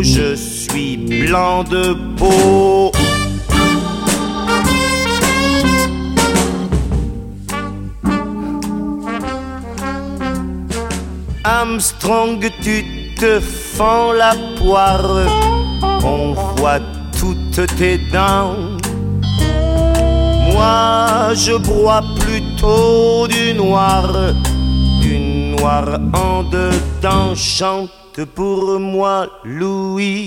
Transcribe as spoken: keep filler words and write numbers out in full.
je suis blanc de peau. Armstrong, tu te fends la poire, on voit toutes tes dents. Moi, je broie plutôt du noir, du noir en dedans. Chante pour moi, Louis.